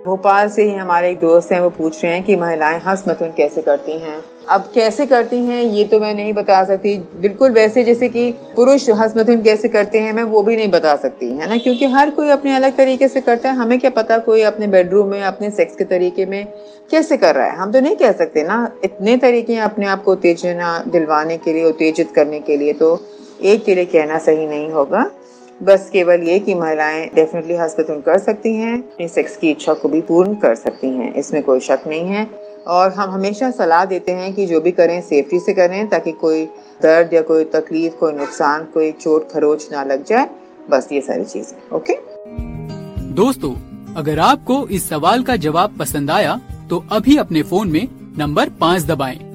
भोपाल से ही हमारे एक दोस्त हैं, वो पूछ रहे हैं कि महिलाएं हंस-मुथुन कैसे करती हैं। अब कैसे करती हैं ये तो मैं नहीं बता सकती। बिल्कुल वैसे जैसे कि पुरुष हंस-मुथुन कैसे करते हैं मैं वो भी नहीं बता सकती, है ना? क्योंकि हर कोई अपने अलग तरीके से करता है। हमें क्या पता कोई अपने बेडरूम में अपने सेक्स के तरीके में कैसे कर रहा है। हम तो नहीं कह सकते ना। इतने तरीके हैं अपने आप को उत्तेजना दिलवाने के लिए, उत्तेजित करने के लिए, तो एक के लिए कहना सही नहीं होगा। बस केवल ये कि महिलाएं डेफिनेटली हंस-मुथुन कर सकती हैं, अपनी सेक्स की इच्छा को भी पूर्ण कर सकती हैं, इसमें कोई शक नहीं है। और हम हमेशा सलाह देते हैं कि जो भी करें सेफ्टी से करें ताकि कोई दर्द या कोई तकलीफ, कोई नुकसान, कोई चोट खरोच ना लग जाए। बस ये सारी चीजें। ओके दोस्तों, अगर आपको इस सवाल का जवाब पसंद आया तो अभी अपने फोन में नंबर 5 दबाएं।